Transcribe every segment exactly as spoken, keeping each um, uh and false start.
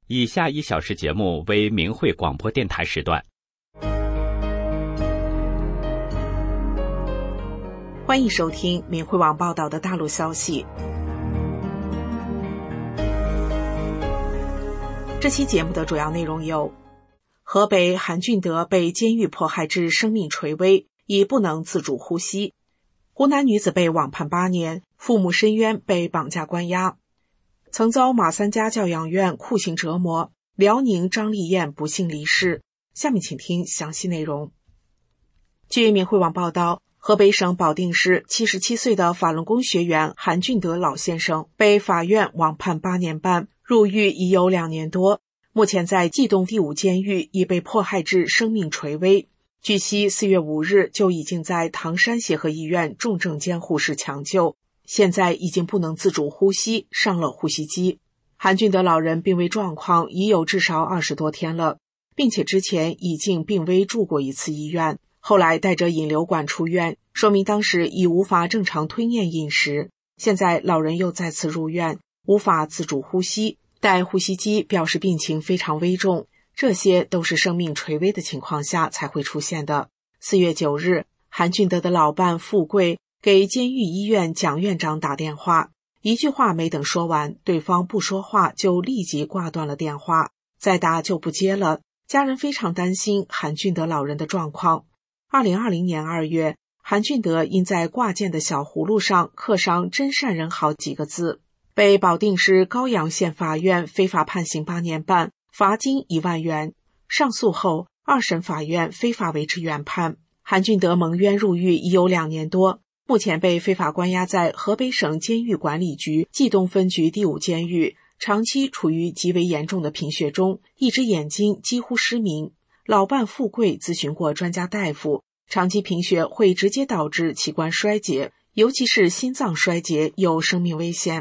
以下一小时节目为明慧广播电台时段。 欢迎收听明慧网报道的大陆消息。这期节目的主要内容有：河北韩俊德被监狱迫害致生命垂危，已不能自主呼吸；湖南女子被网判八年，父母申冤被绑架关押；曾遭马三家教养院酷刑折磨，辽宁张丽艳不幸离世。下面请听详细内容。据明慧网报道，河北省保定市七十七岁的法轮功学员韩俊德老先生被法院网判八年半，入狱已有两年多，目前在冀东第五监狱已被迫害致生命垂危。据悉，四月五日就已经在唐山协和医院重症监护室抢救，现在已经不能自主呼吸，上了呼吸机。韩俊德老人病危状况已有至少二十多天了，并且之前已经病危住过一次医院，后来带着引流管出院，说明当时已无法正常吞咽饮食。现在老人又再次入院，无法自主呼吸，带呼吸机表示病情非常危重，这些都是生命垂危的情况下才会出现的。四月九日，韩俊德的老伴富贵给监狱医院蒋院长打电话，一句话没等说完，对方不说话就立即挂断了电话，再打就不接了。家人非常担心韩俊德老人的状况。二零二零年二月，韩俊德因在挂件的小葫芦上刻上真善人好几个字，被保定市高阳县法院非法判刑八年半，罚金一万元。上诉后，二审法院非法维持原判。韩俊德蒙冤入狱已有两年多，目前被非法关押在河北省监狱管理局冀东分局第五监狱，长期处于极为严重的贫血中，一只眼睛几乎失明。老伴富贵咨询过专家大夫，长期贫血会直接导致器官衰竭，尤其是心脏衰竭，有生命危险。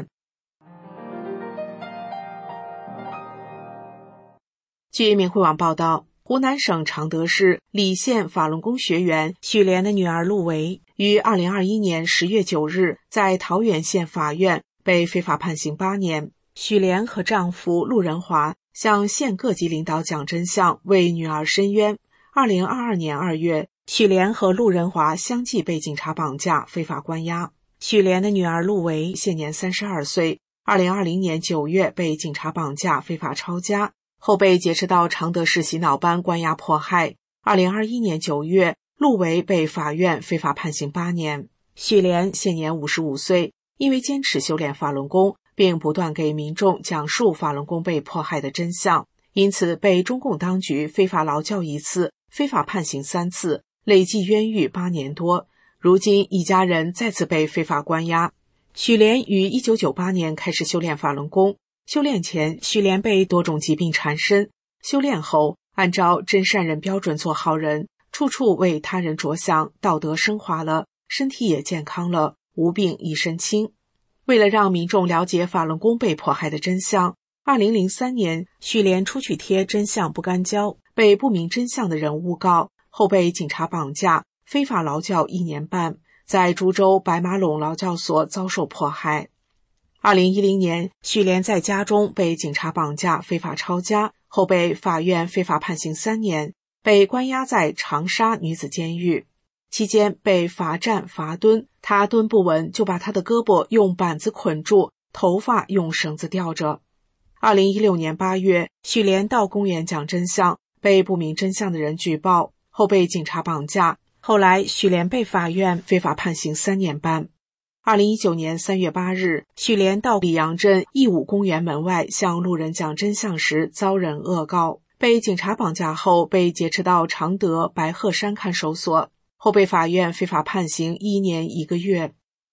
据明慧网报道，湖南省常德市澧县法轮功学员许莲的女儿陆维于二零二一年十月九日在桃源县法院被非法判刑八年。许莲和丈夫陆仁华向县各级领导讲真相，为女儿申冤。二零二二年二月，许莲和陆仁华相继被警察绑架，非法关押。许莲的女儿陆维现年三十二岁，二零二零年九月被警察绑架，非法抄家，后被劫持到常德市洗脑班关押迫害。二零二一年九月，陆维被法院非法判刑八年。许莲现年五十五岁，因为坚持修炼法轮功，并不断给民众讲述法轮功被迫害的真相，因此被中共当局非法劳教一次，非法判刑三次，累计冤狱八年多。如今一家人再次被非法关押。许莲于一九九八年开始修炼法轮功，修炼前许莲被多种疾病缠身，修炼后按照真善人标准做好人，处处为他人着想，道德升华了，身体也健康了，无病一身轻。为了让民众了解法轮功被迫害的真相，二零零三年许莲出去贴真相不干胶，被不明真相的人诬告，后被警察绑架，非法劳教一年半，在株洲白马陇劳教所遭受迫害。二零一零年，许莲在家中被警察绑架，非法抄家，后被法院非法判刑三年，被关押在长沙女子监狱。期间被罚站罚蹲，他蹲不稳就把他的胳膊用板子捆住，头发用绳子吊着。二零一六年八月，许莲到公园讲真相，被不明真相的人举报，后被警察绑架。后来许莲被法院非法判刑三年半。二零一九年三月八日，许莲到溧阳镇义武公园门外向路人讲真相时遭人恶告，被警察绑架后被劫持到常德白鹤山看守所，后被法院非法判刑一年一个月。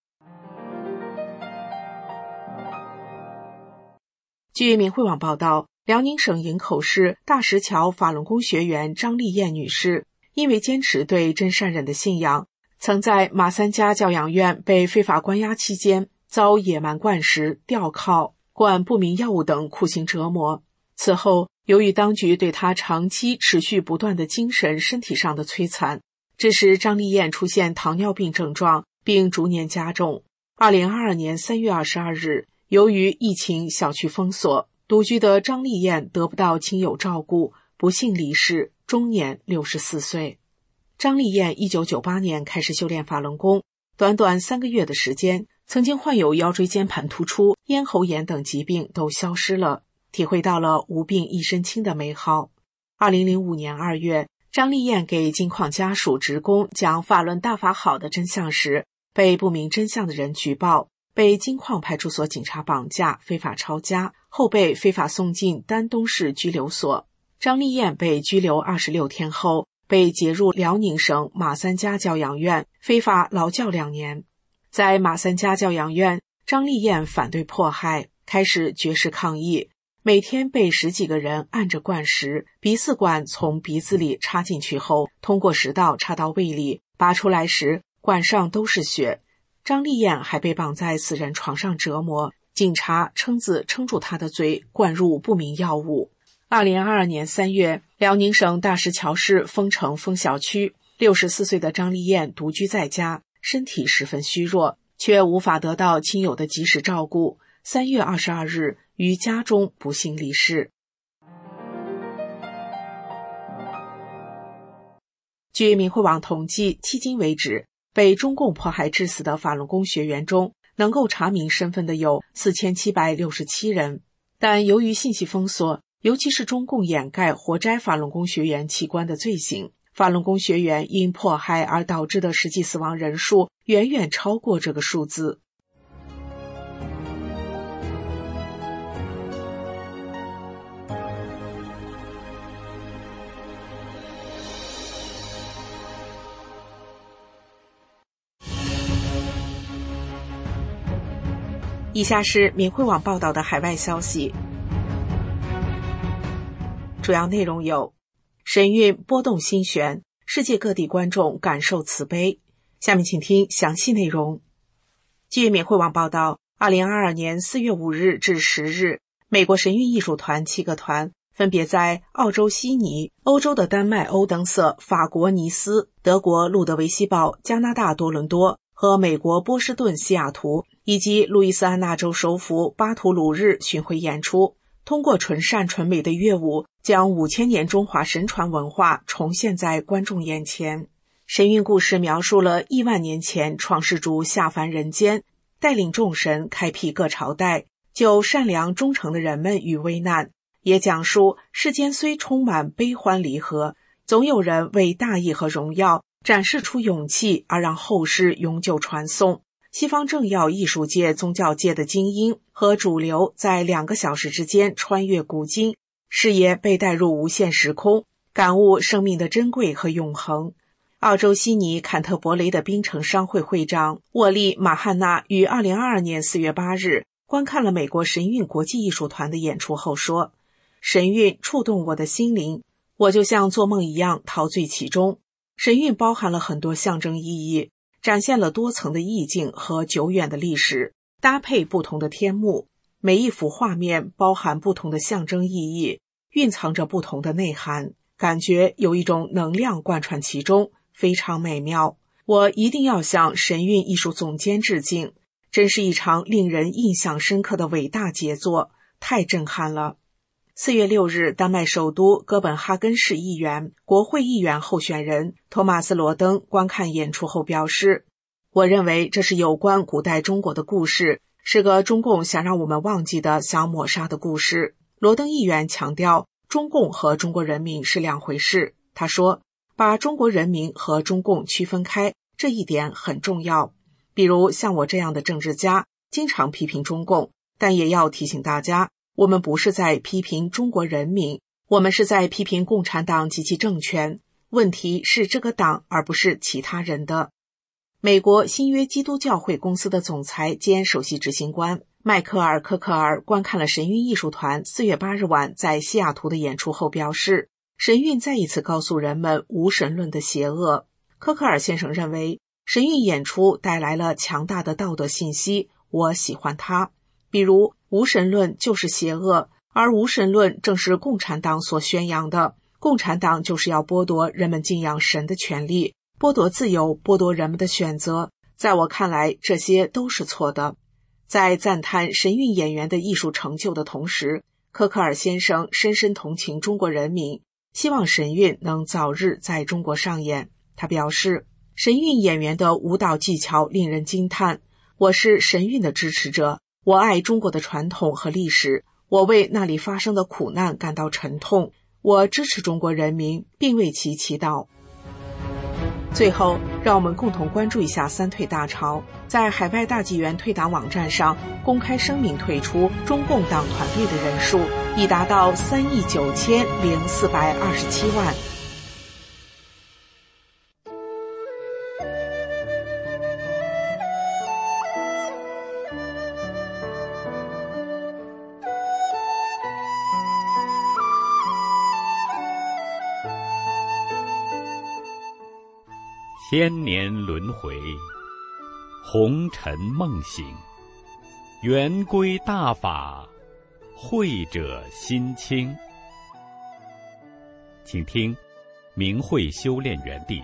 据明慧网报道，辽宁省营口市大石桥法轮功学员张丽艳女士，因为坚持对真善忍的信仰，曾在马三家教养院被非法关押期间，遭野蛮灌食、吊铐、灌不明药物等酷刑折磨。此后，由于当局对她长期持续不断的精神、身体上的摧残，致使张丽艳出现糖尿病症状，并逐年加重。二零二二年三月二十二日，由于疫情小区封锁， 独居的张丽燕得不到亲友照顾，不幸离世，终年六十四岁。张丽燕一九九八年开始修炼法轮功，短短三个月的时间，曾经患有腰椎间盘突出、咽喉炎等疾病都消失了，体会到了无病一身轻的美好。二零零五年二月，张丽燕给金矿家属职工讲法轮大法好的真相时，被不明真相的人举报，被金矿派出所警察绑架，非法抄家，后被非法送进丹东市拘留所。张丽燕被拘留二十六天后，被解入辽宁省马三家教养院，非法劳教两年。在马三家教养院，张丽燕反对迫害，开始绝食抗议，每天被十几个人按着灌食，鼻饲管从鼻子里插进去后，通过食道插到胃里，拔出来时管上都是血。张丽燕还被绑在死人床上折磨，警察撑子撑住她的嘴，灌入不明药物。二零二二年三月，辽宁省大石桥市丰城丰小区，六十四岁的张丽燕独居在家，身体十分虚弱，却无法得到亲友的及时照顾。三月二十二日，于家中不幸离世。据明慧网统计，迄今为止，被中共迫害致死的法轮功学员中，能够查明身份的有四千七百六十七人，但由于信息封锁，尤其是中共掩盖活摘法轮功学员器官的罪行，法轮功学员因迫害而导致的实际死亡人数远远超过这个数字。以下是明慧网报道的海外消息，主要内容有：神韵波动心弦，世界各地观众感受慈悲。下面请听详细内容。据明慧网报道，二零二二年四月五日至十日，美国神韵艺术团七个团分别在澳洲悉尼、欧洲的丹麦欧登瑟、法国尼斯、德国路德维希堡、加拿大多伦多和美国波士顿西雅图以及路易斯安那州首府巴图鲁日巡回演出，通过纯善纯美的乐舞，将五千年中华神传文化重现在观众眼前。神韵故事描述了亿万年前创世主下凡人间，带领众神开辟各朝代，救善良忠诚的人们于危难，也讲述世间虽充满悲欢离合，总有人为大义和荣耀展示出勇气，而让后世永久传颂。西方政要艺术界、宗教界的精英和主流在两个小时之间穿越古今，视野被带入无限时空，感悟生命的珍贵和永恒。澳洲悉尼坎特伯雷的槟城商会会长沃利·马汉纳于二零二二年四月八日观看了美国神韵国际艺术团的演出后说：神韵触动我的心灵，我就像做梦一样陶醉其中。神韵包含了很多象征意义，展现了多层的意境和久远的历史，搭配不同的天幕，每一幅画面包含不同的象征意义，蕴藏着不同的内涵，感觉有一种能量贯穿其中，非常美妙。我一定要向神韵艺术总监致敬，真是一场令人印象深刻的伟大杰作，太震撼了。四月六日，丹麦首都哥本哈根市议员、国会议员候选人托马斯·罗登观看演出后表示：我认为这是有关古代中国的故事，是个中共想让我们忘记的、想抹杀的故事。罗登议员强调，中共和中国人民是两回事。他说，把中国人民和中共区分开，这一点很重要。比如像我这样的政治家，经常批评中共，但也要提醒大家，我们不是在批评中国人民，我们是在批评共产党及其政权。问题是这个党，而不是其他人的。美国新约基督教会公司的总裁兼首席执行官迈克尔·科克尔观看了神韵艺术团四月八日晚在西雅图的演出后表示，神韵再一次告诉人们无神论的邪恶。科克尔先生认为，神韵演出带来了强大的道德信息，我喜欢它。比如，无神论就是邪恶，而无神论正是共产党所宣扬的。共产党就是要剥夺人们敬仰神的权利，剥夺自由，剥夺人们的选择。在我看来，这些都是错的。在赞叹神韵演员的艺术成就的同时， 科克尔先生深深同情中国人民，希望神韵能早日在中国上演。他表示，神韵演员的舞蹈技巧令人惊叹，我是神韵的支持者，我爱中国的传统和历史，我为那里发生的苦难感到沉痛，我支持中国人民，并为其祈祷。最后，让我们共同关注一下三退大潮。在海外大纪元退党网站上公开声明退出中共党团队的人数已达到三亿九千零四百二十七万。 千年轮回，红尘梦醒，圆规大法，慧者心清。请听明慧修炼园地。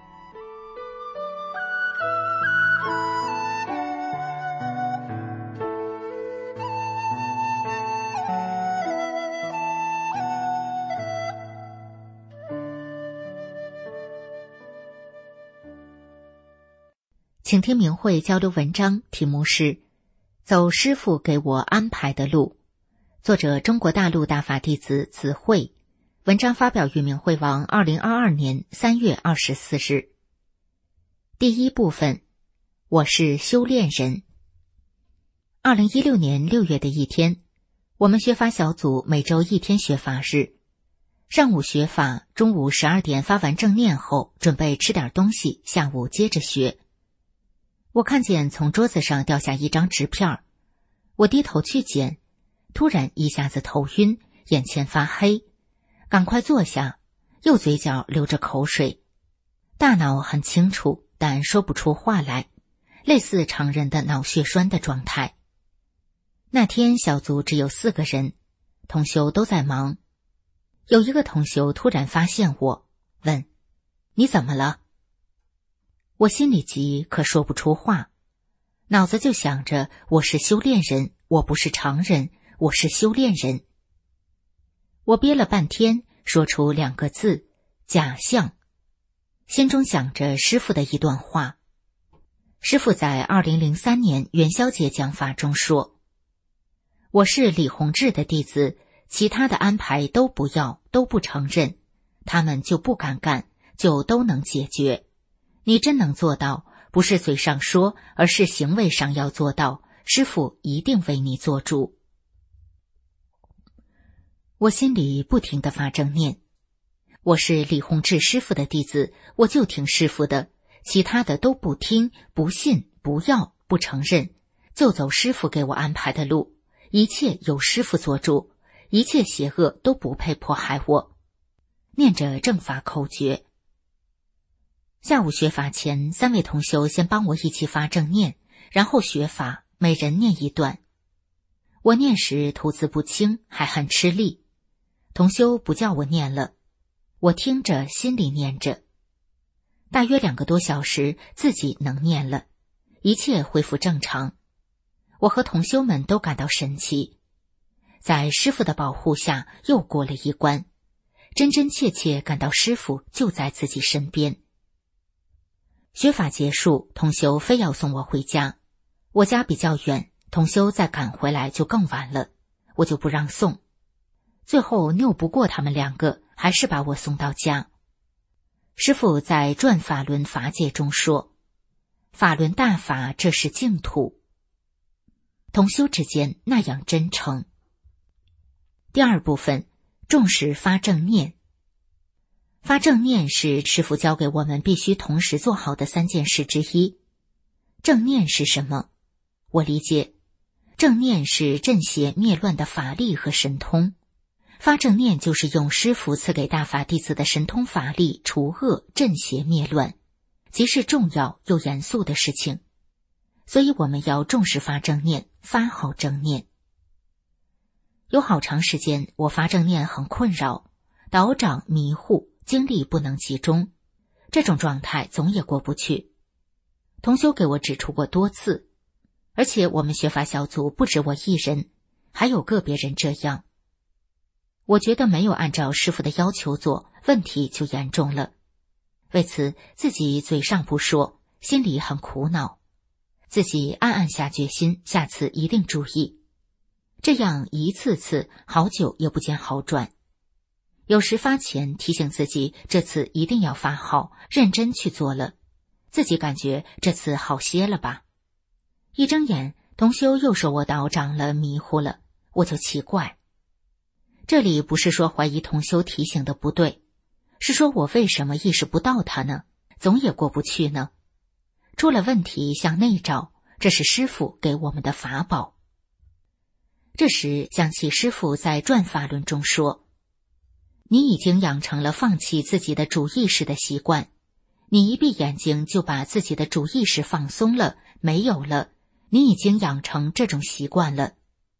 请听明慧交流文章，题目是走师父给我安排的路，作者中国大陆大法弟子子慧，文章发表于明慧网二零二二年三月二十四日。第一部分，我是修炼人。二零一六年六月的一天，我们学法小组每周一天学法日，上午学法，中午十二点发完正念后，准备吃点东西，下午接着学。我看见从桌子上掉下一张纸片，我低头去捡，突然一下子头晕，眼前发黑，赶快坐下，右嘴角流着口水，大脑很清楚，但说不出话来，类似常人的脑血栓的状态。那天小组只有四个人，同修都在忙。有一个同修突然发现我，问：你怎么了？我心里急，可说不出话，脑子就想着我是修炼人，我不是常人，我是修炼人。我憋了半天，说出两个字：假象。心中想着师父的一段话。师父在二零零三年元宵节讲法中说，我是李洪志的弟子，其他的安排都不要，都不承认，他们就不敢干，就都能解决。你真能做到，不是嘴上说，而是行为上要做到，师父一定为你做主。我心里不停地发正念，我是李洪志师父的弟子，我就听师父的，其他的都不听，不信，不要，不承认，就走师父给我安排的路，一切由师父做主，一切邪恶都不配迫害我。念着正法口诀。下午学法前，三位同修先帮我一起发正念，然后学法，每人念一段。我念时吐字不清，还很吃力，同修不叫我念了，我听着心里念着。大约两个多小时，自己能念了，一切恢复正常。我和同修们都感到神奇，在师父的保护下又过了一关，真真切切感到师父就在自己身边。学法结束，同修非要送我回家，我家比较远，同修再赶回来就更晚了，我就不让送。最后拗不过他们两个，还是把我送到家。师父在转法轮法界中说，法轮大法，这是净土。同修之间那样真诚。第二部分，重视发正念。发正念是师父教给我们必须同时做好的三件事之一。正念是什么？我理解，正念是镇邪灭乱的法力和神通。发正念就是用师父赐给大法弟子的神通法力除恶镇邪灭乱，即是重要又严肃的事情。所以我们要重视发正念，发好正念。有好长时间我发正念很困扰，倒掌迷糊，精力不能集中，这种状态总也过不去。同修给我指出过多次，而且我们学法小组不止我一人，还有个别人这样。 我觉得没有按照师父的要求做，问题就严重了。为此，自己嘴上不说，心里很苦恼。自己暗暗下决心，下次一定注意。这样一次次，好久也不见好转。有时发前提醒自己，这次一定要发好，认真去做了。自己感觉这次好些了吧。一睁眼，同修又说我道长了，迷糊了。我就奇怪。这里不是说怀疑同修提醒的不对，是说我为什么意识不到他呢？总也过不去呢。出了问题向内找，这是师父给我们的法宝。这时想起师父在转法轮中说，你已经养成了放弃自己的主意识的习惯，你一闭眼睛就把自己的主意识放松了，没有了，你已经养成这种习惯了。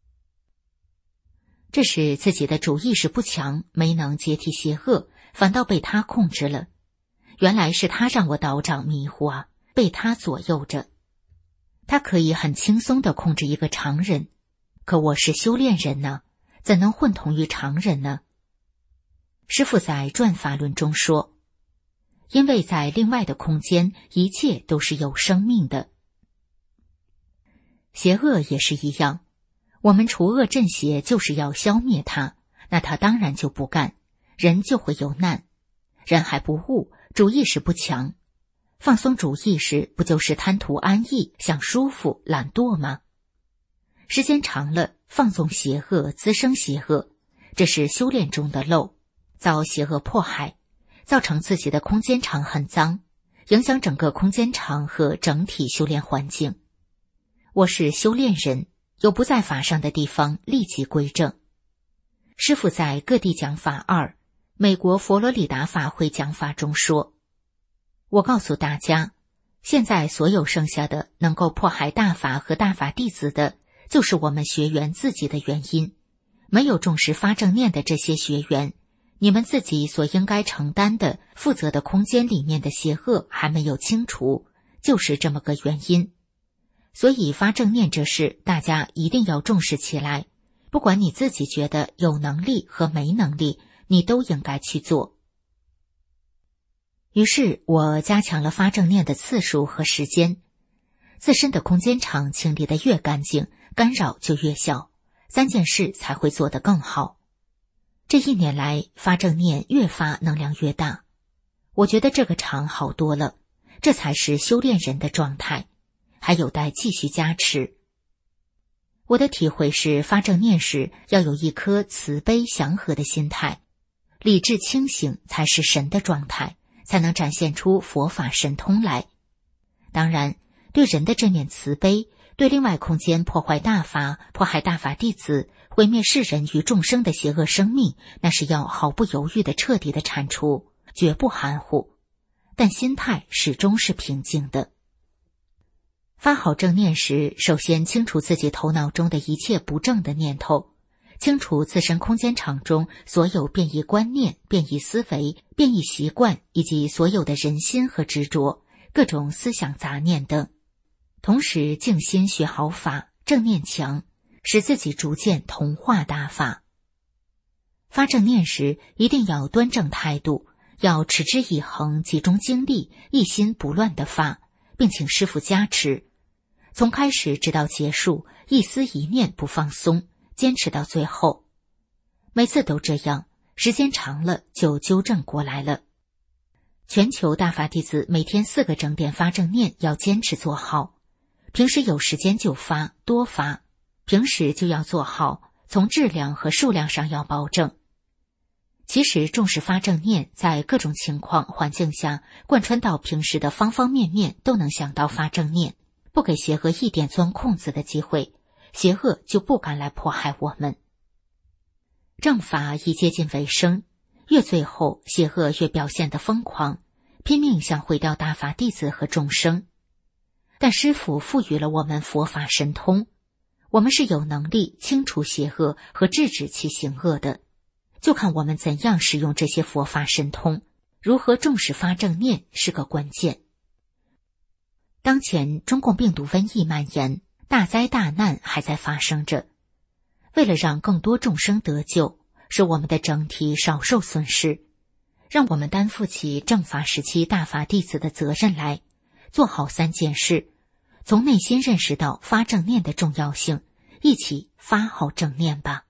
这是自己的主意识不强，没能接替邪恶，反倒被他控制了。原来是他让我道长迷糊啊，被他左右着。他可以很轻松地控制一个常人，可我是修炼人呢，怎能混同于常人呢？师父在转法轮中说，因为在另外的空间，一切都是有生命的。邪恶也是一样，我们除恶镇邪就是要消灭它，那它当然就不干，人就会有难。人还不悟，主意识不强，放松主意识不就是贪图安逸，想舒服，懒惰吗？时间长了，放纵邪恶，滋生邪恶，这是修炼中的漏，遭邪恶迫害，造成自己的空间场很脏，影响整个空间场和整体修炼环境。我是修炼人，有不在法上的地方立即归正。师父在各地讲法二美国佛罗里达法会讲法中说，我告诉大家，现在所有剩下的能够迫害大法和大法弟子的，就是我们学员自己的原因。没有重视发正念的这些学员，你们自己所应该承担的负责的空间里面的邪恶还没有清除，就是这么个原因。所以发正念这事大家一定要重视起来，不管你自己觉得有能力和没能力，你都应该去做。于是我加强了发正念的次数和时间，自身的空间场清理得越干净，干扰就越小，三件事才会做得更好。这一年来发正念越发能量越大，我觉得这个场好多了，这才是修炼人的状态，还有待继续加持。我的体会是，发正念时要有一颗慈悲祥和的心态，理智清醒才是神的状态，才能展现出佛法神通来。当然，对人的这面慈悲，对另外空间破坏大法、迫害大法弟子、毁灭世人与众生的邪恶生命，那是要毫不犹豫的彻底的铲除，绝不含糊。但心态始终是平静的。发好正念时，首先清除自己头脑中的一切不正的念头，清除自身空间场中所有变异观念、变异思维、变异习惯，以及所有的人心和执着、各种思想杂念等。同时静心学好法，正念强，使自己逐渐同化大法。发正念时一定要端正态度，要持之以恒，集中精力，一心不乱地发，并请师父加持。从开始直到结束，一丝一念不放松，坚持到最后。每次都这样，时间长了就纠正过来了。全球大法弟子每天四个整点发正念要坚持做好，平时有时间就发，多发，平时就要做好，从质量和数量上要保证。其实重视发正念，在各种情况环境下贯穿到平时的方方面面，都能想到发正念，不给邪恶一点钻空子的机会，邪恶就不敢来迫害我们。正法已接近尾声，越最后邪恶越表现得疯狂，拼命想毁掉大法弟子和众生。但师父赋予了我们佛法神通，我们是有能力清除邪恶和制止其行恶的，就看我们怎样使用这些佛法神通，如何重视发正念是个关键。当前中共病毒瘟疫蔓延，大灾大难还在发生着。为了让更多众生得救， 使我们的整体少受损失，让我们担负起正法时期大法弟子的责任来，做好三件事，从内心认识到发正念的重要性，一起发好正念吧。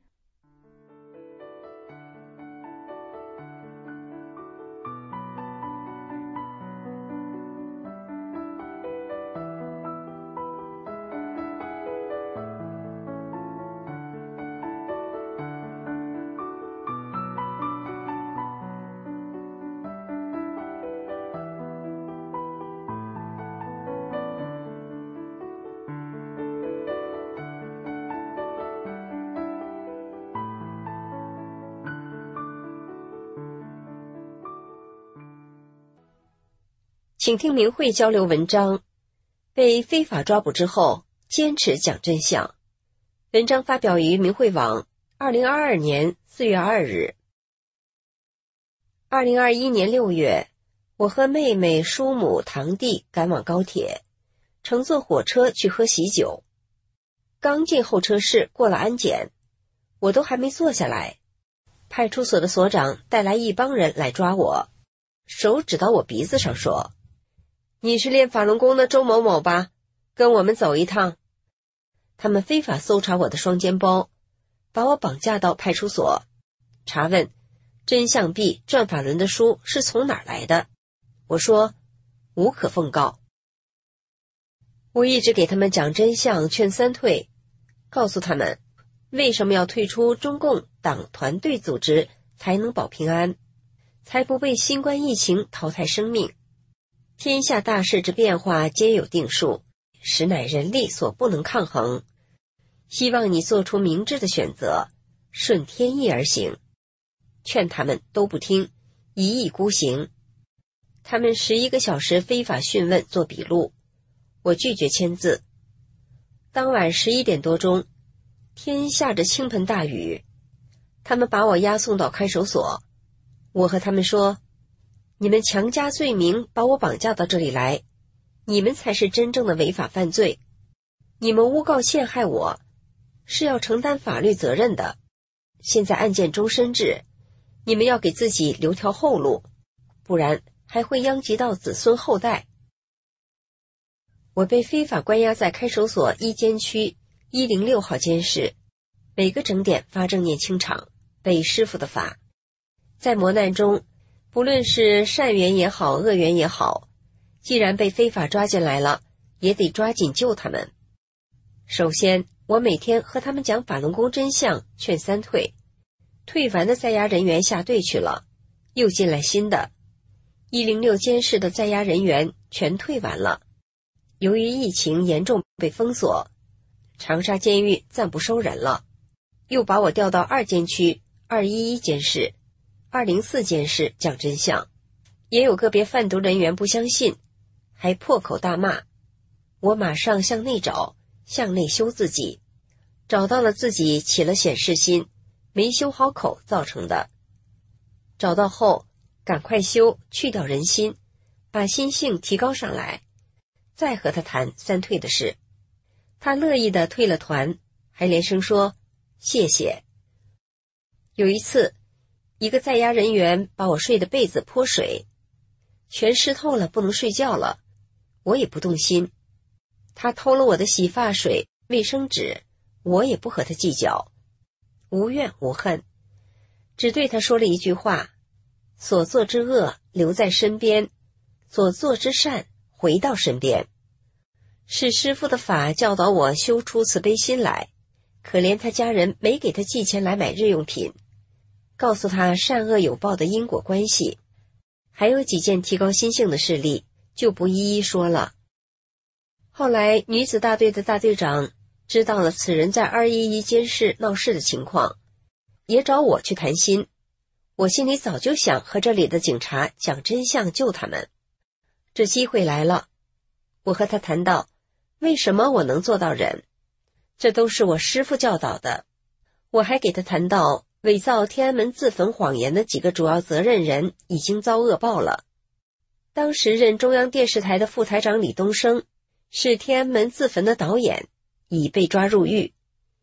请听明慧交流文章，被非法抓捕之后坚持讲真相。文章发表于明慧网二零二二年四月二日。二零二一年六月，我和妹妹、叔母、堂弟赶往高铁，乘坐火车去喝喜酒。刚进候车室过了安检，我都还没坐下来，派出所的所长带来一帮人来抓我，手指到我鼻子上说：“你是练法轮功的周某某吧？跟我们走一趟。”他们非法搜查我的双肩包，把我绑架到派出所，查问真相币转法轮的书是从哪儿来的。我说无可奉告。我一直给他们讲真相，劝三退，告诉他们为什么要退出中共党团队组织才能保平安，才不被新冠疫情淘汰生命。天下大势之变化皆有定数，实乃人力所不能抗衡。希望你做出明智的选择，顺天意而行。劝他们都不听，一意孤行。他们十一个小时非法讯问做笔录，我拒绝签字。当晚十一点多钟，天下着倾盆大雨，他们把我押送到看守所。我和他们说，你们强加罪名把我绑架到这里来，你们才是真正的违法犯罪，你们诬告陷害我，是要承担法律责任的。现在案件终身制，你们要给自己留条后路，不然还会殃及到子孙后代。我被非法关押在看守所一监区一零六号监室，每个整点发正念清场，背师父的法。在磨难中，不论是善缘也好，恶缘也好，既然被非法抓进来了，也得抓紧救他们。首先，我每天和他们讲法轮功真相，劝三退。退完的在押人员下队去了，又进来新的。一零六监室的在押人员全退完了。由于疫情严重被封锁，长沙监狱暂不收人了，又把我调到二监区二一一监室、二零四监室讲真相。也有个别贩毒人员不相信，还破口大骂。我马上向内找，向内修自己，找到了自己起了显示心，没修好口造成的。找到后赶快修，去掉人心，把心性提高上来，再和他谈三退的事。他乐意地退了团，还连声说谢谢。有一次，一个在押人员把我睡的被子泼水，全湿透了，不能睡觉了。我也不动心。他偷了我的洗发水、卫生纸，我也不和他计较，无怨无恨，只对他说了一句话：所做之恶留在身边，所做之善回到身边。是师父的法教导我修出慈悲心来，可怜他家人没给他寄钱来买日用品，告诉他善恶有报的因果关系，还有几件提高心性的事例，就不一一说了。后来女子大队的大队长知道了此人在二一一监室闹事的情况，也找我去谈心。我心里早就想和这里的警察讲真相，救他们。这机会来了，我和他谈到为什么我能做到忍，这都是我师父教导的。我还给他谈到伪造天安门自焚谎言的几个主要责任人已经遭恶报了。当时任中央电视台的副台长李东生是天安门自焚的导演，已被抓入狱。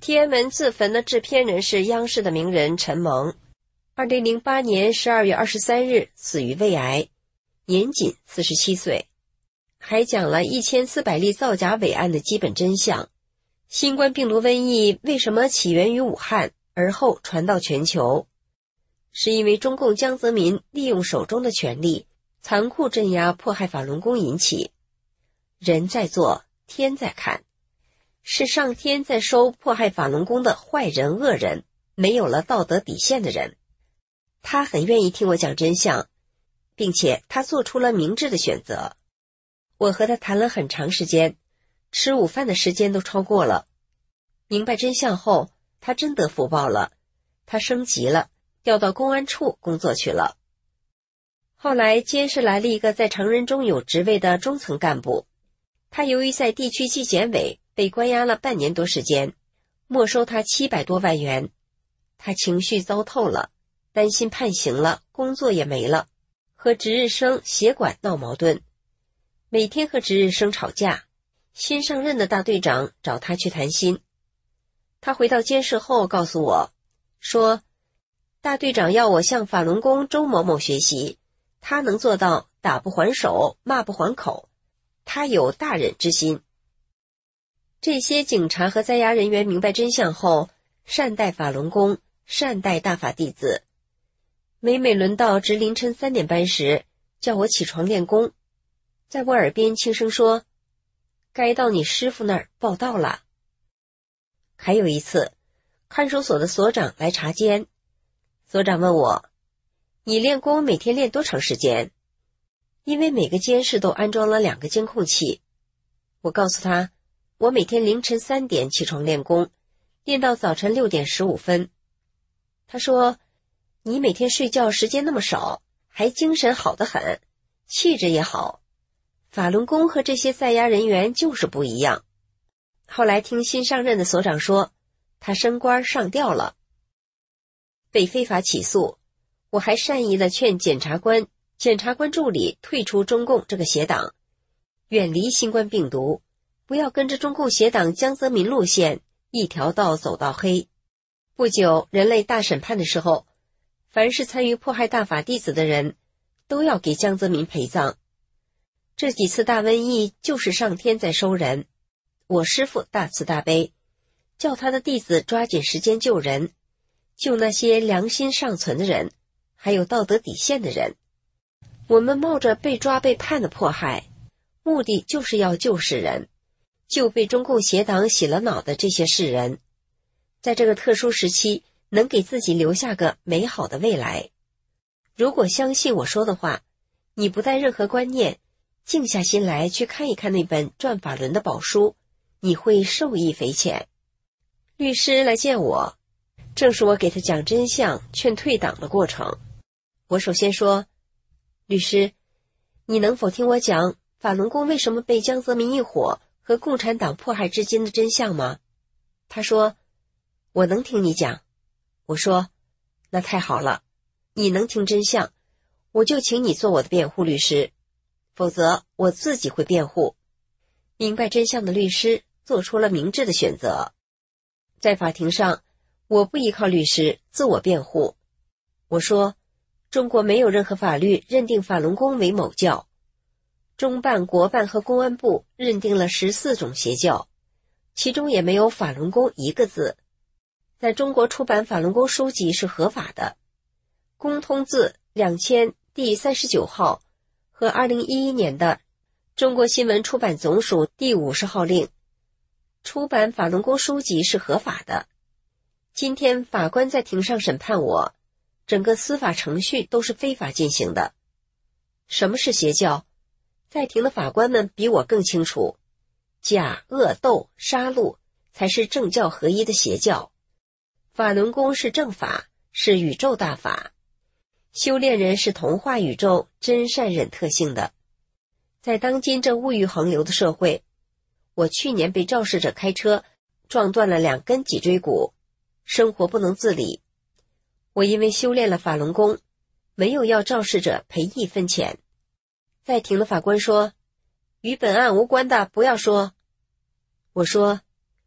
天安门自焚的制片人是央视的名人陈蒙，二零零八年十二月二十三日死于胃癌，年仅四十七岁。还讲了一千四百例造假伪案的基本真相。新冠病毒瘟疫为什么起源于武汉，而后传到全球？是因为中共江泽民利用手中的权力，残酷镇压迫害法轮功引起。人在做，天在看，是上天在收迫害法轮功的坏人恶人，没有了道德底线的人。他很愿意听我讲真相，并且他做出了明智的选择。我和他谈了很长时间，吃午饭的时间都超过了。明白真相后，他真得福报了，他升级了，调到公安处工作去了。后来监视来了一个在常人中有职位的中层干部，他由于在地区纪检委被关押了半年多时间，没收他七百多万元。他情绪糟透了，担心判刑了，工作也没了，和值日生协管闹矛盾，每天和值日生吵架。新上任的大队长找他去谈心。他回到监室后告诉我说，大队长要我向法轮功周某某学习，他能做到打不还手，骂不还口，他有大忍之心。这些警察和在押人员明白真相后，善待法轮功，善待大法弟子。每每轮到值凌晨三点半时，叫我起床练功，在我耳边轻声说，该到你师傅那儿报到了。还有一次，看守所的所长来查监，所长问我，你练功每天练多长时间？因为每个监室都安装了两个监控器。我告诉他，我每天凌晨三点起床练功，练到早晨六点十五分。他说，你每天睡觉时间那么少，还精神好得很，气质也好。法轮功和这些在押人员就是不一样。后来听新上任的所长说，他升官上调了。被非法起诉，我还善意地劝检察官、检察官助理退出中共这个邪党，远离新冠病毒，不要跟着中共邪党江泽民路线，一条道走到黑。不久，人类大审判的时候，凡是参与迫害大法弟子的人，都要给江泽民陪葬。这几次大瘟疫就是上天在收人，我师父大慈大悲，叫他的弟子抓紧时间救人，救那些良心尚存的人，还有道德底线的人。我们冒着被抓被判的迫害，目的就是要救世人，救被中共邪党洗了脑的这些世人，在这个特殊时期能给自己留下个美好的未来。如果相信我说的话，你不带任何观念，静下心来去看一看那本转法轮的宝书，你会受益匪浅。律师来见我，正是我给他讲真相、劝退党的过程。我首先说，律师，你能否听我讲法轮功为什么被江泽民一伙和共产党迫害至今的真相吗？他说，我能听你讲。我说，那太好了，你能听真相，我就请你做我的辩护律师，否则我自己会辩护。明白真相的律师做出了明智的选择。在法庭上，我不依靠律师自我辩护。我说，中国没有任何法律认定法轮功为某教，中办、国办和公安部认定了十四种邪教，其中也没有法轮功一个字。在中国出版法轮功书籍是合法的，公通字两千第三十九号和二零一一年的中国新闻出版总署第五十号令，出版法轮功书籍是合法的。今天法官在庭上审判我，整个司法程序都是非法进行的。什么是邪教？在庭的法官们比我更清楚，假、恶、斗、杀戮才是政教合一的邪教。法轮功是正法，是宇宙大法。修炼人是同化宇宙真善忍特性的。在当今这物欲横流的社会，我去年被肇事者开车撞断了两根脊椎骨，生活不能自理。我因为修炼了法轮功，没有要肇事者赔一分钱。在庭的法官说，与本案无关的不要说。我说，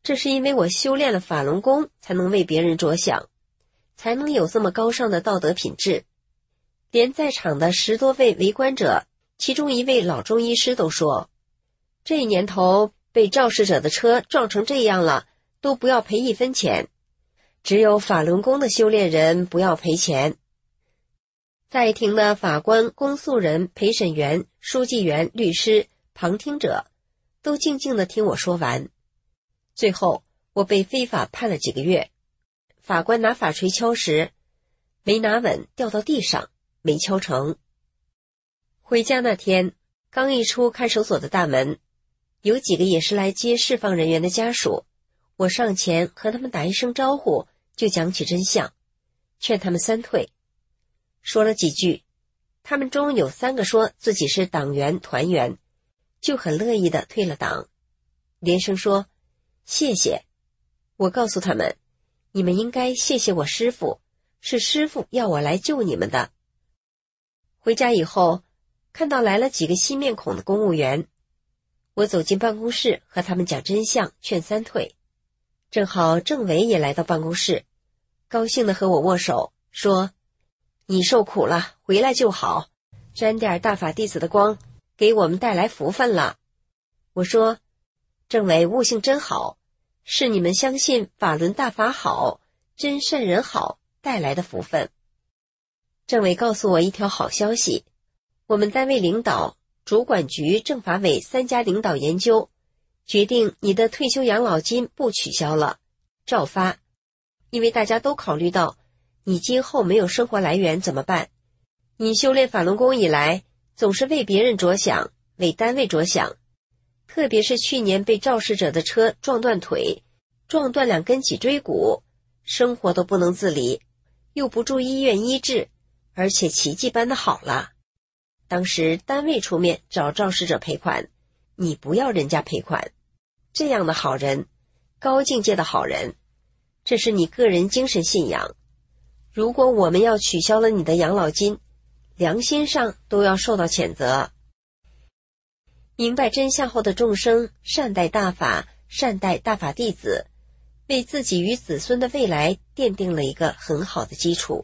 这是因为我修炼了法轮功，才能为别人着想，才能有这么高尚的道德品质。连在场的十多位围观者，其中一位老中医师都说，这年头被肇事者的车撞成这样了，都不要赔一分钱，只有法轮功的修炼人不要赔钱。在庭的法官、公诉人、陪审员、书记员、律师、旁听者都静静地听我说完。最后我被非法判了几个月。法官拿法锤敲时没拿稳，掉到地上，没敲成。回家那天刚一出看守所的大门，有几个也是来接释放人员的家属，我上前和他们打一声招呼，就讲起真相，劝他们三退。说了几句，他们中有三个说自己是党员团员，就很乐意地退了党，连声说谢谢。我告诉他们，你们应该谢谢我师父，是师父要我来救你们的。回家以后看到来了几个新面孔的公务员，我走进办公室和他们讲真相，劝三退。正好政委也来到办公室，高兴地和我握手，说你受苦了，回来就好，沾点大法弟子的光，给我们带来福分了。我说政委悟性真好，是你们相信法轮大法好，真善人好带来的福分。政委告诉我一条好消息，我们单位领导、主管局、政法委三家领导研究，决定你的退休养老金不取消了，照发。因为大家都考虑到你今后没有生活来源怎么办？你修炼法轮功以来，总是为别人着想，为单位着想，特别是去年被肇事者的车撞断腿，撞断两根脊椎骨，生活都不能自理，又不住医院医治，而且奇迹般的好了。当时单位出面找肇事者赔款，你不要人家赔款，这样的好人，高境界的好人，这是你个人精神信仰。如果我们要取消了你的养老金，良心上都要受到谴责。明白真相后的众生善待大法，善待大法弟子，为自己与子孙的未来奠定了一个很好的基础。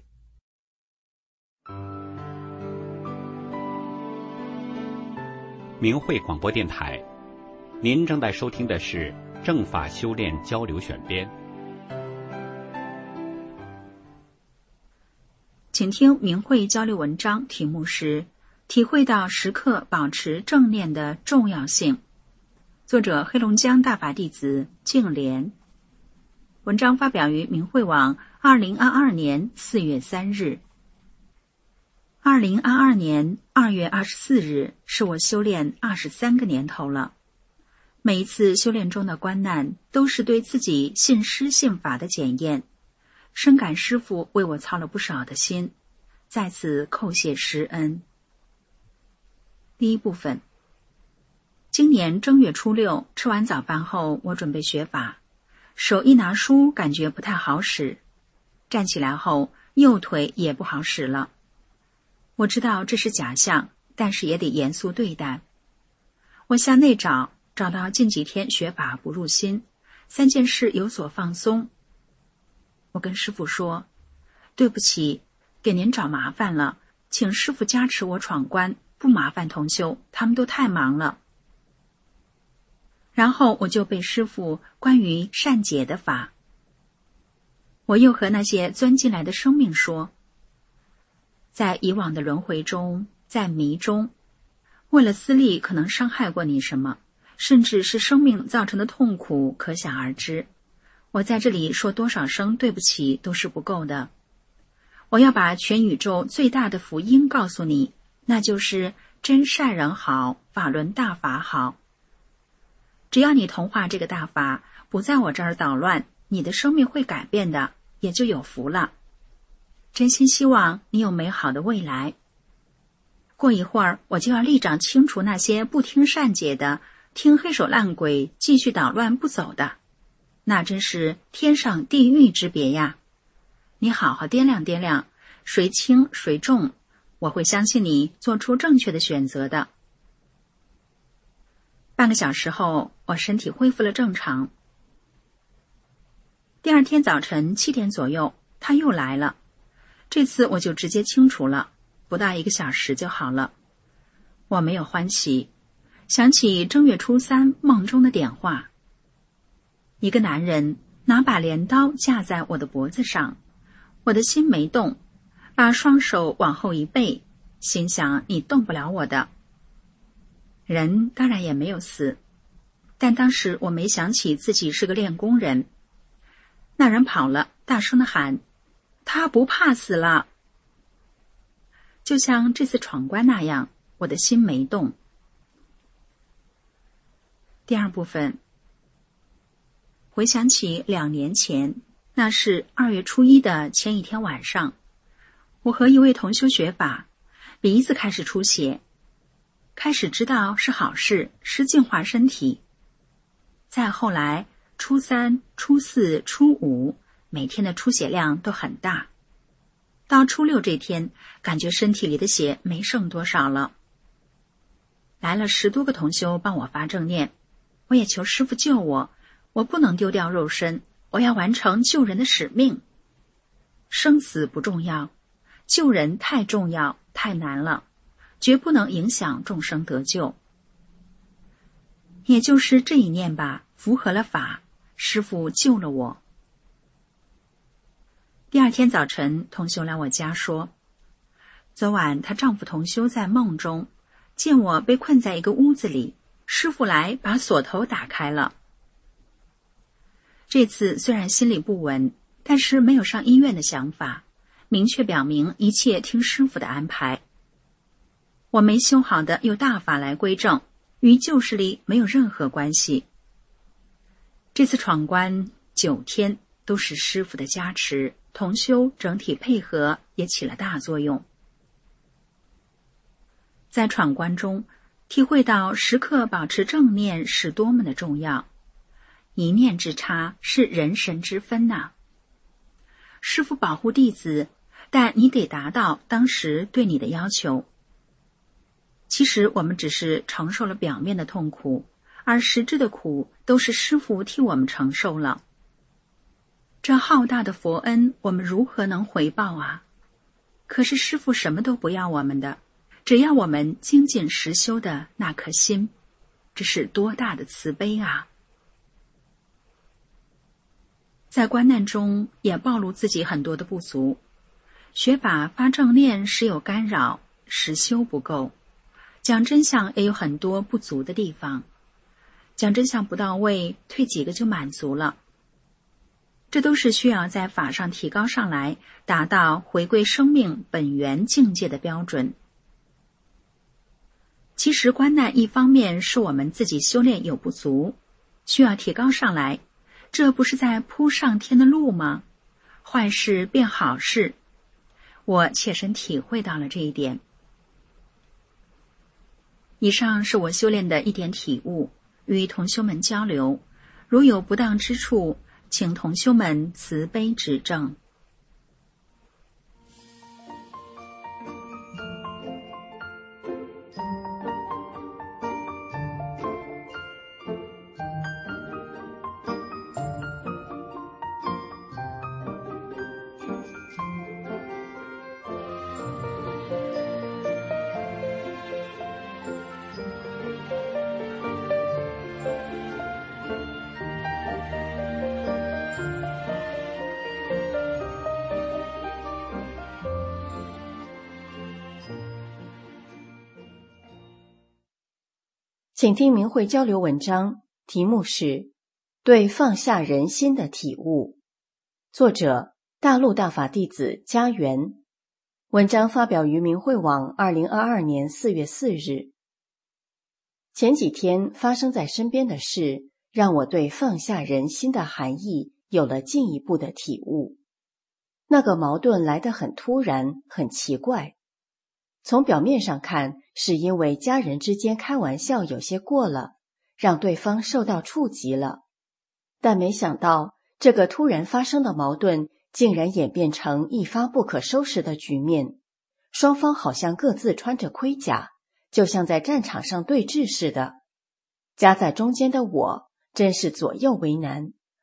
明慧广播电台，您正在收听的是正法修炼交流选编。 请听明慧交流文章，题目是体会到时刻保持正念的重要性。作者黑龙江大法弟子净莲。文章发表于明慧网二零二二年四月三日。二零二二年二月二十四日是我修炼二十三个年头了。每一次修炼中的关难，都是对自己信师信法的检验。深感师父为我操了不少的心，在此叩谢师恩。第一部分，今年正月初六吃完早饭后，我准备学法，手一拿书感觉不太好使，站起来后右腿也不好使了。我知道这是假象，但是也得严肃对待。我向内找，找到近几天学法不入心，三件事有所放松。我跟师父说，对不起，给您找麻烦了，请师父加持我闯关，不麻烦同修，他们都太忙了。然后我就背师父关于善解的法。我又和那些钻进来的生命说，在以往的轮回中，在迷中，为了私利可能伤害过你什么，甚至是生命造成的痛苦可想而知。我在这里说多少声对不起都是不够的。我要把全宇宙最大的福音告诉你，那就是真善人好，法轮大法好。只要你同化这个大法，不在我这儿捣乱，你的生命会改变的，也就有福了。真心希望你有美好的未来。过一会儿我就要立掌清除那些不听善解的，听黑手烂鬼继续捣乱不走的，那真是天上地狱之别呀！你好好掂量掂量，谁轻谁重，我会相信你做出正确的选择的。半个小时后，我身体恢复了正常。 第二天早晨七点左右，他又来了。这次我就直接清除了，不到一个小时就好了。我没有欢喜，想起正月初三梦中的点化。一个男人拿把镰刀架在我的脖子上，我的心没动，把双手往后一背，心想你动不了我的。人当然也没有死，但当时我没想起自己是个练功人。那人跑了，大声地喊，他不怕死了。就像这次闯关那样，我的心没动。第二部分，回想起两年前，那是二月初一的前一天晚上，我和一位同修学法，鼻子开始出血，开始知道是好事，是净化身体。再后来，初三、初四、初五，每天的出血量都很大。到初六这天，感觉身体里的血没剩多少了。来了十多个同修帮我发正念，我也求师父救我，我不能丢掉肉身，我要完成救人的使命。生死不重要，救人太重要，太难了，绝不能影响众生得救。也就是这一念吧，符合了法，师父救了我。第二天早晨，同修来我家说，昨晚她丈夫同修在梦中见我被困在一个屋子里，师父来把锁头打开了。这次虽然心里不稳，但是没有上医院的想法，明确表明一切听师父的安排。我没修好的有大法来归正，与旧势力没有任何关系。这次闯关九天都是师父的加持，同修整体配合也起了大作用。在闯关中，体会到时刻保持正念是多么的重要，一念之差是人神之分呐、啊。师父保护弟子，但你得达到当时对你的要求。其实我们只是承受了表面的痛苦，而实质的苦都是师父替我们承受了。这浩大的佛恩，我们如何能回报啊？可是师父什么都不要我们的，只要我们精进实修的那颗心，这是多大的慈悲啊！在关难中也暴露自己很多的不足，学法发正念时有干扰，实修不够，讲真相也有很多不足的地方，讲真相不到位，退几个就满足了。这都是需要在法上提高上来，达到回归生命本源境界的标准。其实关难一方面是我们自己修炼有不足，需要提高上来，这不是在铺上天的路吗？坏事变好事，我切身体会到了这一点。以上是我修炼的一点体悟，与同修们交流，如有不当之处，请同修们慈悲指正。 请听明慧交流文章，题目是对放下人心的体悟，作者大陆大法弟子家园，文章发表于明慧网二零二二年四月四日。前几天发生在身边的事，让我对放下人心的含义有了进一步的体悟。那个矛盾来得很突然，很奇怪。从表面上看，是因为家人之间开玩笑有些过了，让对方受到触及了。但没想到，这个突然发生的矛盾竟然演变成一发不可收拾的局面。双方好像各自穿着盔甲，就像在战场上对峙似的。夹在中间的我，真是左右为难，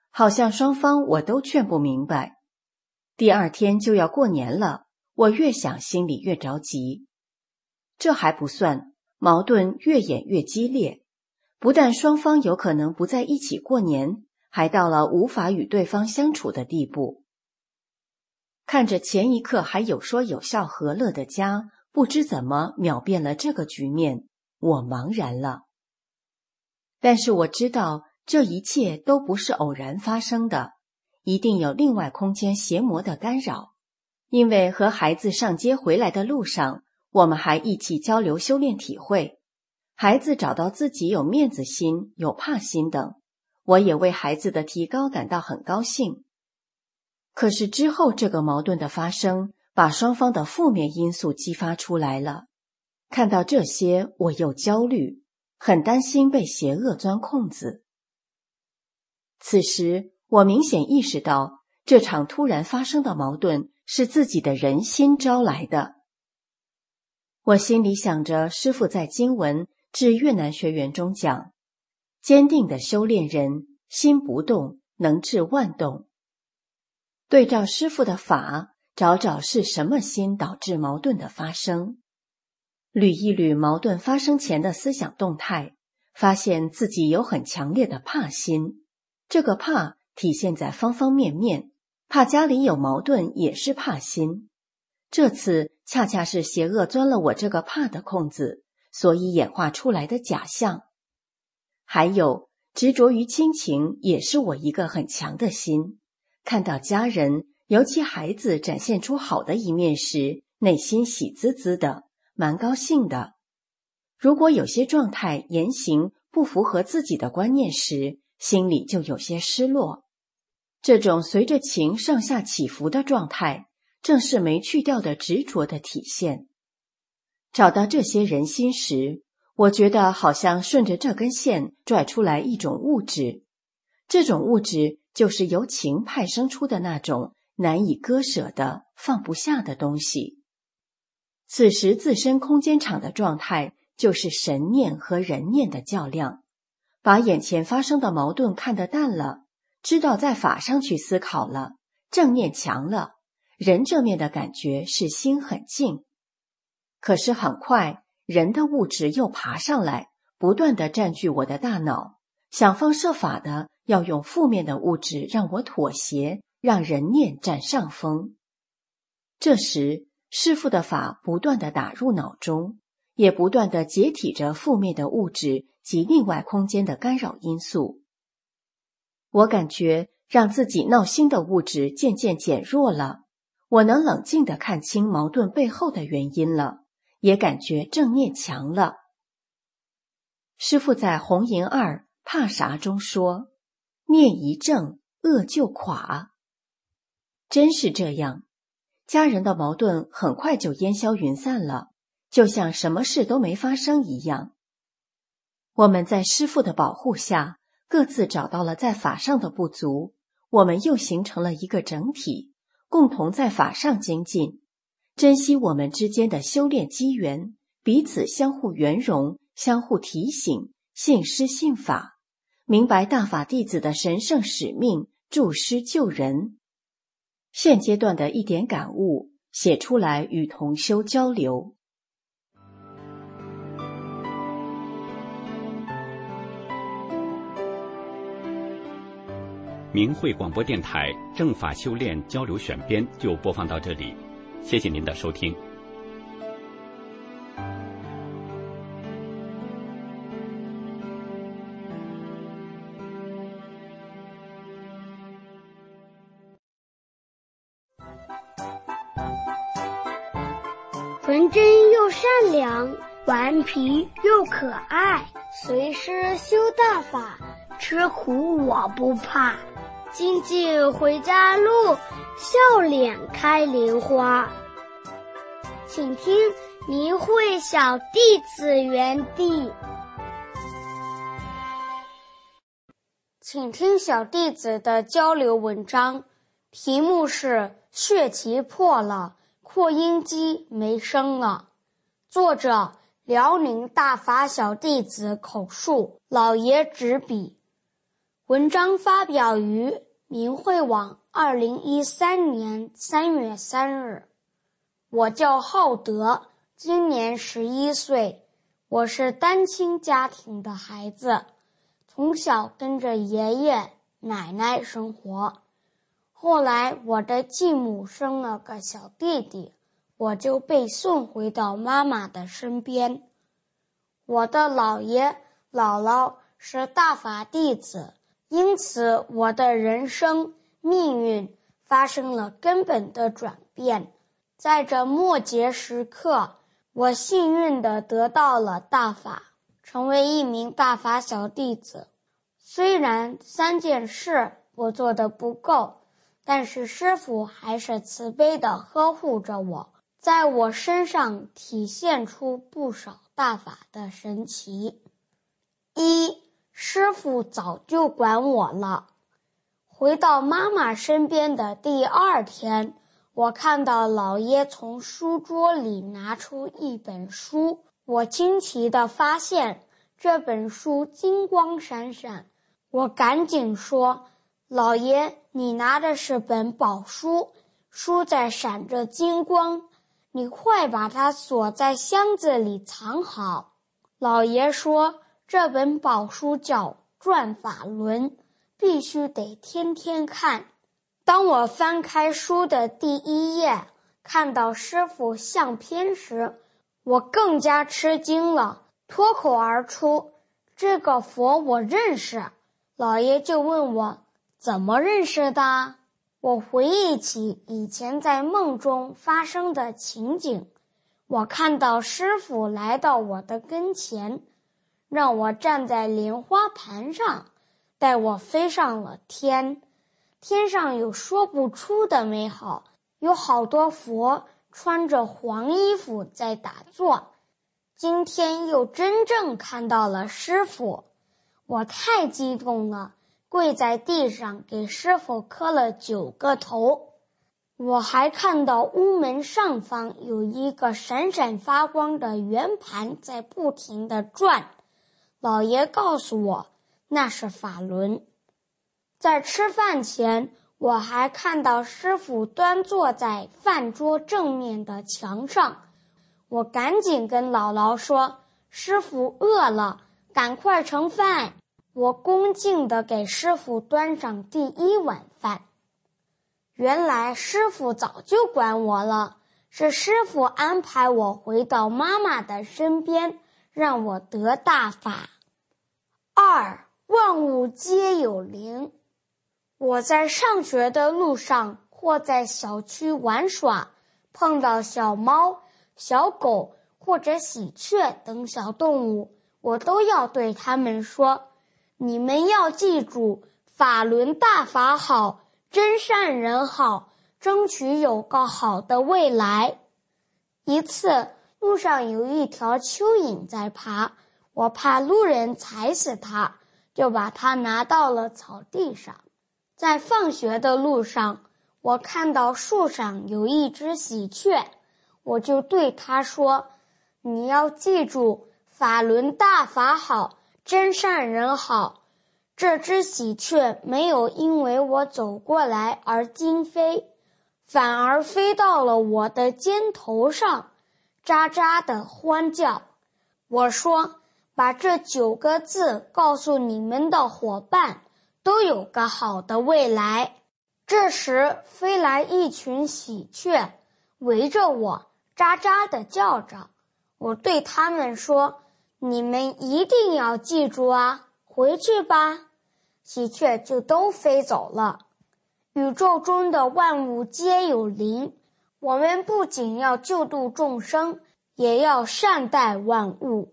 好像双方我都劝不明白。第二天就要过年了，我越想心里越着急。这还不算，矛盾越演越激烈，不但双方有可能不在一起过年，还到了无法与对方相处的地步。看着前一刻还有说有笑和乐的家，不知怎么秒变了这个局面，我茫然了。但是我知道这一切都不是偶然发生的，一定有另外空间邪魔的干扰。因为和孩子上街回来的路上，我们还一起交流修炼体会，孩子找到自己有面子心、有怕心等，我也为孩子的提高感到很高兴。可是之后这个矛盾的发生，把双方的负面因素激发出来了。看到这些，我又焦虑，很担心被邪恶钻空子。此时，我明显意识到，这场突然发生的矛盾是自己的人心招来的。我心里想着，师父在经文致越南学员中讲，坚定的修炼人，心不动，能治万动。对照师父的法，找找是什么心导致矛盾的发生。捋一捋矛盾发生前的思想动态，发现自己有很强烈的怕心。这个怕体现在方方面面，怕家里有矛盾也是怕心。这次恰恰是邪恶钻了我这个怕的空子，所以演化出来的假象。还有执着于亲情也是我一个很强的心，看到家人，尤其孩子展现出好的一面时，内心喜滋滋的，蛮高兴的。如果有些状态言行不符合自己的观念时，心里就有些失落。这种随着情上下起伏的状态，正是没去掉的执着的体现。找到这些人心时，我觉得好像顺着这根线拽出来一种物质，这种物质就是由情派生出的那种难以割舍的、放不下的东西。此时自身空间场的状态就是神念和人念的较量，把眼前发生的矛盾看得淡了，知道在法上去思考了，正念强了，人这面的感觉是心很静。可是很快，人的物质又爬上来，不断地占据我的大脑，想方设法的要用负面的物质让我妥协，让人念占上风。这时，师父的法不断地打入脑中，也不断地解体着负面的物质及另外空间的干扰因素。我感觉让自己闹心的物质渐渐减弱了，我能冷静地看清矛盾背后的原因了，也感觉正念强了。师父在红银二怕啥中说，念一正，恶就垮。真是这样，家人的矛盾很快就烟消云散了，就像什么事都没发生一样。我们在师父的保护下，各自找到了在法上的不足，我们又形成了一个整体，共同在法上精进，珍惜我们之间的修炼机缘，彼此相互圆融，相互提醒，信师信法，明白大法弟子的神圣使命，助师救人。现阶段的一点感悟，写出来与同修交流。 明慧广播电台正法修炼交流选编就播放到这里，谢谢您的收听。 纯真又善良，顽皮又可爱，随师修大法，吃苦我不怕。精进回家路，笑脸开莲花。请听明慧小弟子园地。请听小弟子的交流文章，题目是血脐破了，扩音机没声了。作者辽宁大法小弟子口述，老爷执笔。 文章发表于明慧网二零一三年三月三日。我叫浩德，今年十一岁，我是单亲家庭的孩子，从小跟着爷爷奶奶生活。后来我的继母生了个小弟弟，我就被送回到妈妈的身边。我的姥爷姥姥是大法弟子，因此我的人生命运发生了根本的转变。在这末节时刻，我幸运地得到了大法，成为一名大法小弟子。虽然三件事我做得不够，但是师父还是慈悲地呵护着我，在我身上体现出不少大法的神奇。一，师父早就管我了。回到妈妈身边的第二天，我看到姥爷从书桌里拿出一本书，我惊奇地发现这本书金光闪闪。我赶紧说，姥爷，你拿的是本宝书，书在闪着金光，你快把它锁在箱子里藏好。姥爷说，这本宝书叫转法轮，必须得天天看。当我翻开书的第一页，看到师父相片时，我更加吃惊了，脱口而出，这个佛我认识。姥爷就问我，怎么认识的？我回忆起以前在梦中发生的情景，我看到师父来到我的跟前，让我站在莲花盘上，带我飞上了天。天上有说不出的美好，有好多佛穿着黄衣服在打坐。今天又真正看到了师父，我太激动了，跪在地上给师父磕了九个头。我还看到屋门上方有一个闪闪发光的圆盘在不停地转，姥爷告诉我那是法轮。在吃饭前，我还看到师父端坐在饭桌正面的墙上，我赶紧跟姥姥说，师父饿了，赶快盛饭。我恭敬地给师父端上第一碗饭。原来师父早就管我了，是师父安排我回到妈妈的身边，让我得大法。二，万物皆有灵。我在上学的路上或在小区玩耍，碰到小猫、小狗或者喜鹊等小动物，我都要对它们说，你们要记住，法轮大法好，真善人好，争取有个好的未来。一次，路上有一条蚯蚓在爬，我怕路人踩死它，就把它拿到了草地上。在放学的路上，我看到树上有一只喜鹊，我就对它说，你要记住，法轮大法好，真善人好。这只喜鹊没有因为我走过来而惊飞，反而飞到了我的肩头上，喳喳地欢叫。我说，把这九个字告诉你们的伙伴，都有个好的未来。这时飞来一群喜鹊，围着我喳喳地叫着。我对他们说，你们一定要记住啊，回去吧。喜鹊就都飞走了。宇宙中的万物皆有灵，我们不仅要救度众生，也要善待万物。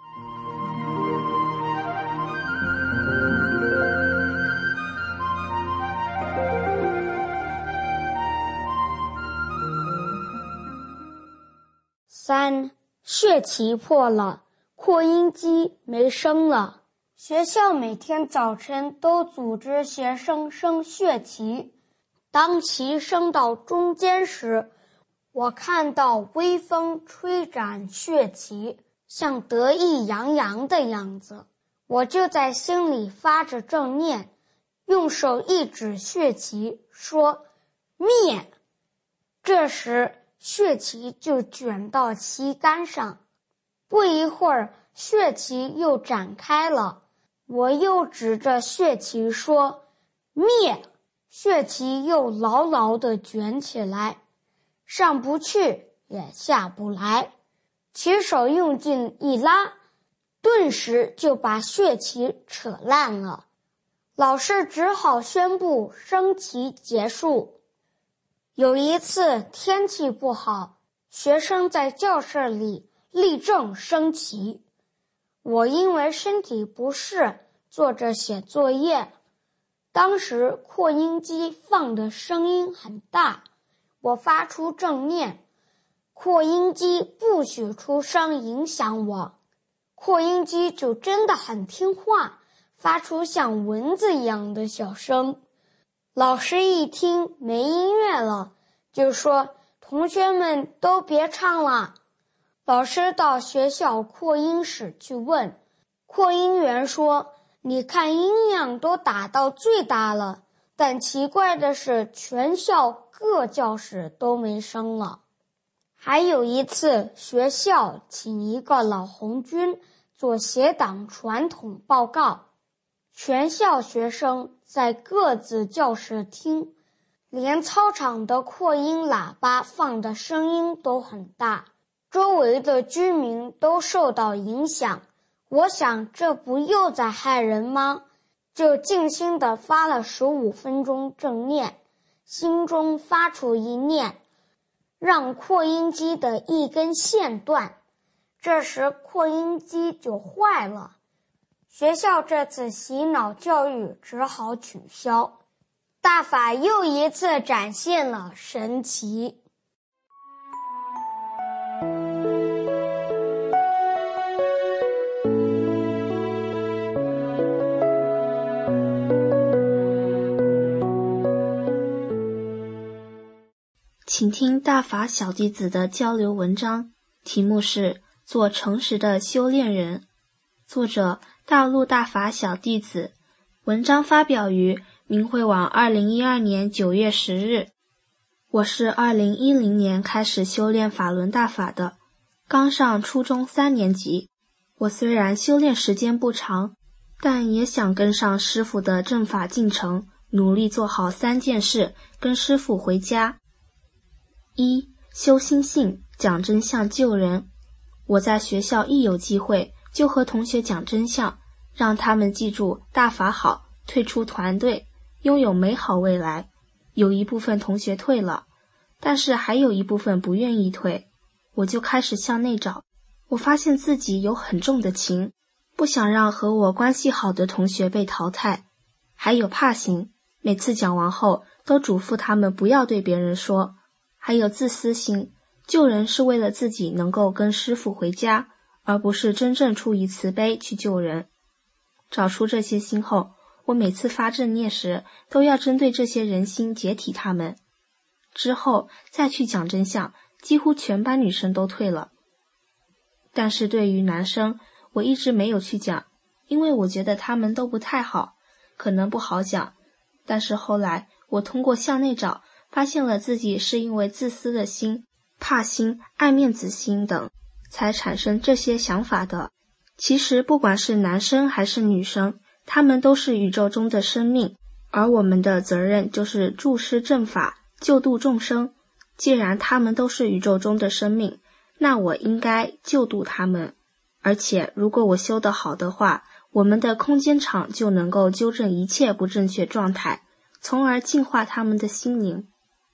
三，血期破了，扩音机没声了。学校每天早晨都组织学生升血旗，当旗升到中间时，我看到微风吹展血旗，像得意洋洋的样子。我就在心里发着正念， 用手一指血旗，说：“灭！”这时血旗就卷到旗杆上，不一会儿，血旗又展开了。我又指着血旗说：“灭！”血旗又牢牢地卷起来，上不去也下不来。旗手用劲一拉，顿时就把血旗扯烂了。老师只好宣布升旗结束。有一次天气不好，学生在教室里立正升旗。我因为身体不适，坐着写作业。当时扩音机放的声音很大，我发出正念，扩音机不许出声影响我，扩音机就真的很听话，发出像蚊子一样的小声。老师一听没音乐了，就说：“同学们都别唱了。”老师到学校扩音室去问，扩音员说：“你看音量都打到最大了，但奇怪的是全校各教室都没声了。”还有一次，学校请一个老红军做协党传统报告，全校学生在各自教室听，连操场的扩音喇叭放的声音都很大，周围的居民都受到影响。我想这不又在害人吗？就静心地发了十五分钟正念，心中发出一念，让扩音机的一根线断，这时扩音机就坏了。学校这次洗脑教育只好取消。大法又一次展现了神奇。 请听大法小弟子的交流文章，题目是做诚实的修炼人，作者大陆大法小弟子，文章发表于明慧网二零一二年九月十日。我是二零一零年开始修炼法轮大法的，刚上初中三年级。我虽然修炼时间不长，但也想跟上师父的正法进程，努力做好三件事，跟师父回家。一、修心性，讲真相救人。我在学校一有机会就和同学讲真相，让他们记住大法好，退出团队，拥有美好未来。有一部分同学退了，但是还有一部分不愿意退，我就开始向内找。我发现自己有很重的情，不想让和我关系好的同学被淘汰。还有怕心，每次讲完后都嘱咐他们不要对别人说。还有自私心，救人是为了自己能够跟师父回家，而不是真正出于慈悲去救人。找出这些心后，我每次发正念时都要针对这些人心解体他们。之后再去讲真相，几乎全班女生都退了。但是对于男生，我一直没有去讲，因为我觉得他们都不太好，可能不好讲。但是后来我通过向内找，发现了自己是因为自私的心、怕心、爱面子心等，才产生这些想法的。其实不管是男生还是女生，他们都是宇宙中的生命，而我们的责任就是助施正法，救度众生。既然他们都是宇宙中的生命，那我应该救度他们。而且如果我修得好的话，我们的空间场就能够纠正一切不正确状态，从而净化他们的心灵。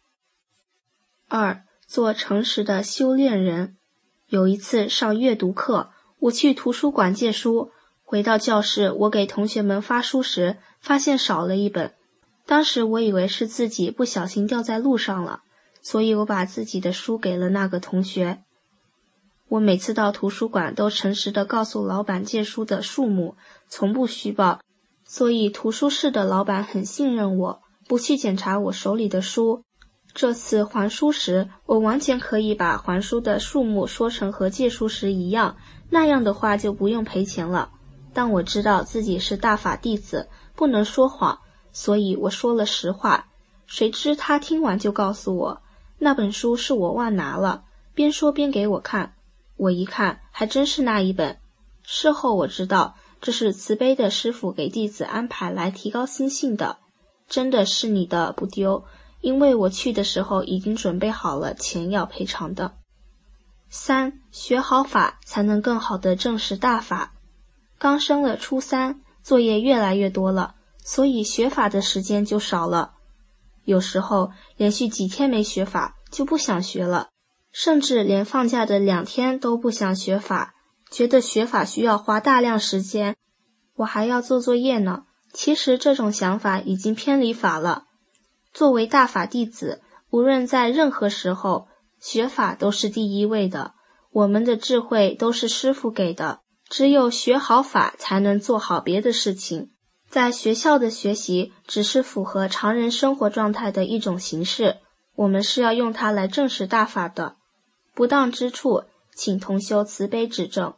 二、做诚实的修炼人。有一次上阅读课，我去图书馆借书，回到教室，我给同学们发书时，发现少了一本。当时我以为是自己不小心掉在路上了，所以我把自己的书给了那个同学。我每次到图书馆都诚实地告诉老板借书的数目，从不虚报，所以图书室的老板很信任我，不去检查我手里的书。这次还书时，我完全可以把还书的数目说成和借书时一样，那样的话就不用赔钱了。但我知道自己是大法弟子，不能说谎， 所以我说了实话。谁知他听完就告诉我，那本书是我忘拿了，边说边给我看。我一看，还真是那一本。事后我知道，这是慈悲的师父给弟子安排来提高心性的。真的是你的不丢，因为我去的时候已经准备好了钱要赔偿的。三，学好法才能更好地证实大法。刚升了初三，作业越来越多了，所以学法的时间就少了。有时候连续几天没学法就不想学了，甚至连放假的两天都不想学法，觉得学法需要花大量时间，我还要做作业呢。其实这种想法已经偏离法了。作为大法弟子，无论在任何时候，学法都是第一位的，我们的智慧都是师父给的，只有学好法才能做好别的事情。在学校的学习只是符合常人生活状态的一种形式，我们是要用它来证实大法的。不当之处，请同修慈悲指正。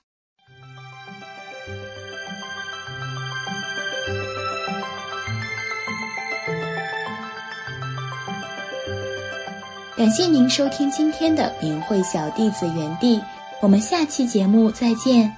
感谢您收听今天的明慧小弟子园地，我们下期节目再见。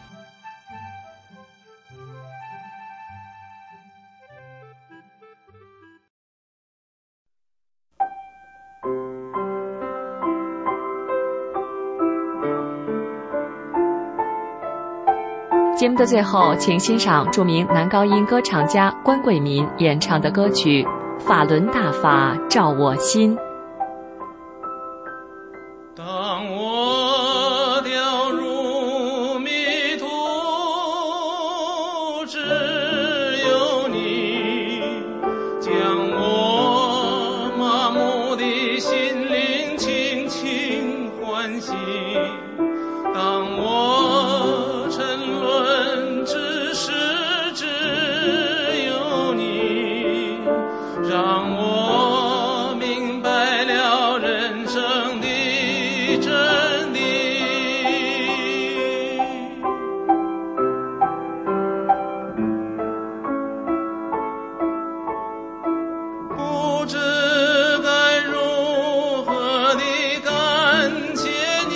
节目的最后，请欣赏著名男高音歌唱家关贵民演唱的歌曲《法轮大法照我心》。 当我掉入迷途，只有你将我麻木的心灵轻轻唤醒。当我沉沦，只是只有你让我明白了人生的真理。不知该如何地感谢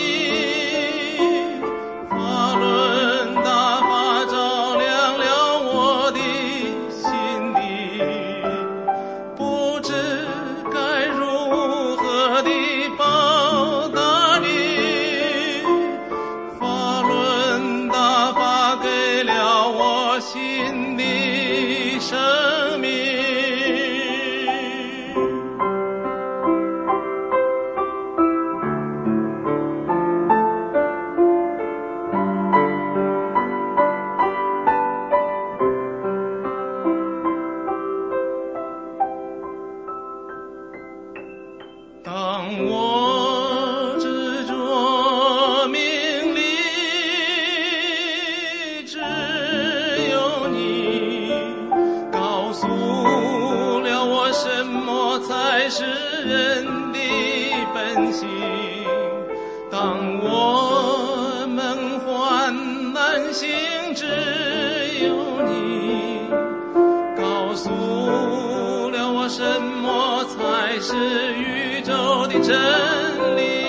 你，法轮大法照亮了我的心底，不知该如何地报答你，法轮大法给了我新的生命。当我执着名利，只有你告诉了我什么才是人的本性。当我梦幻难醒，只有你告诉了我什么才是宇宙的真理。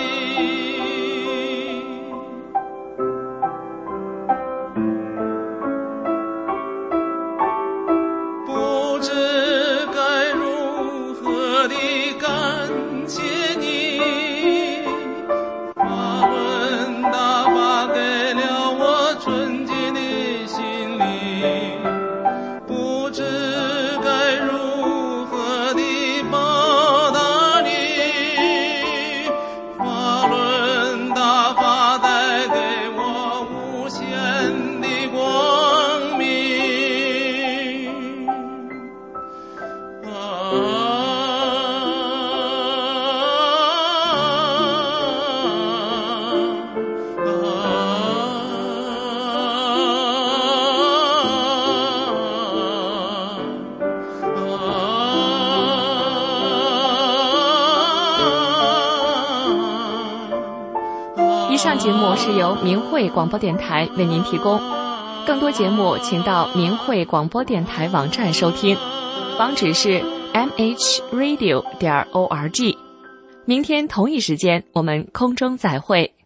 不知该如何地感谢你，法轮大法给了我纯洁的心灵，不知该如何地报答你，法轮大法带给我无限的光明。啊以上节目是由明慧广播电台为您提供，更多节目请到明慧广播电台网站收听。 网址是 m h radio 点 org。明天同一时间，我们空中再会。